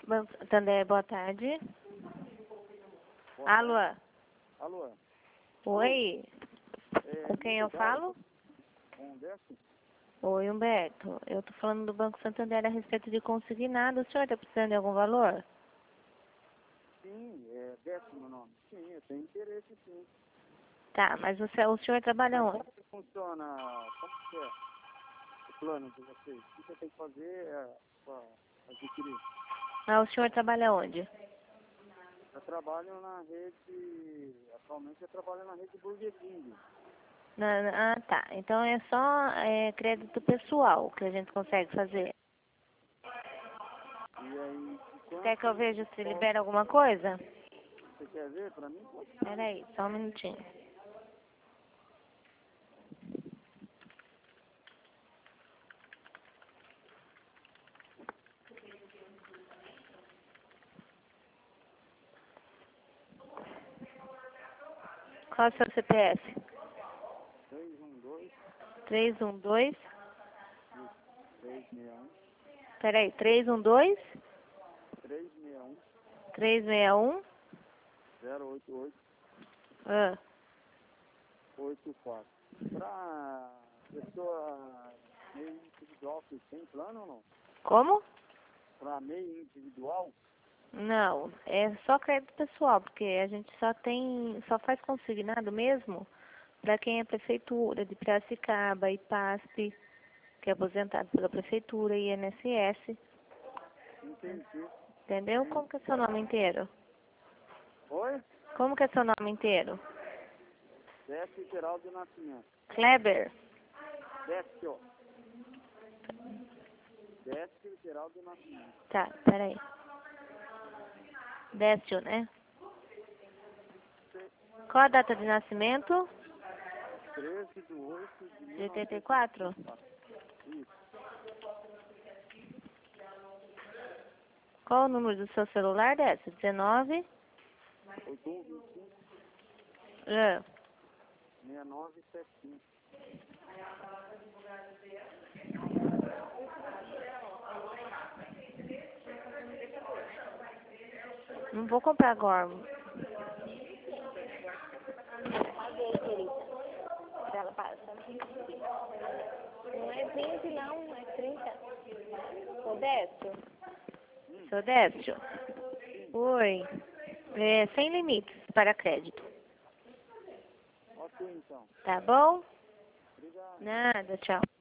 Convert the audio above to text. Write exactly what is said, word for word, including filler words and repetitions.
Banco Santander, boa tarde. Boa Alô? tarde. Alô? Oi? É, Com quem eu falo? Com o Décio? Oi, Humberto. Eu tô falando do Banco Santander a respeito de consignado. O senhor tá precisando de algum valor? Sim, é Décio meu nome. Sim, eu tenho interesse sim. Tá, mas você, o senhor trabalha Mas onde? como que funciona? Como que é o plano de vocês? O que você tem que fazer é, para adquirir? Ah, o senhor trabalha onde? Eu trabalho na rede, atualmente eu trabalho na rede Burger King. Na- na- ah, tá. Então é só é, crédito pessoal que a gente consegue fazer. E aí, de quanto Quer que eu veja se qual- libera alguma coisa? você quer ver para mim? Pode ser. Pera aí, só um minutinho. Qual é o seu C P F? três um dois, três um dois. três seis um, Pera aí, três um dois, três seis um, três seis um. zero oito oito, Ah, oito quatro. Para pessoa meio individual, vocês têm plano ou não? como? Para meio individual? Não, é só crédito pessoal, porque a gente só tem, só faz consignado mesmo para quem é prefeitura de Piracicaba, I P A S P, que é aposentado pela prefeitura, I N S S, Entendi. entendeu? Como que é seu nome inteiro? Oi? Como que é seu nome inteiro? Décio Geraldo Nascimento. Kleber? Décio. Décio Geraldo Nascimento. Tá, peraí. Décio, né? Qual a data de nascimento? treze de oito de De oitenta e quatro? mil novecentos e oitenta e quatro. Isso. Qual o número do seu celular, Décio? dezenove? oito um dois cinco, Ah, seis nove sete cinco. não vou comprar agora. Ela passa. Não é vinte não, é trinta. Seu Décio? Seu Décio? Oi. É, sem limites para crédito. Ok, então. Tá bom? Obrigado. Nada, tchau.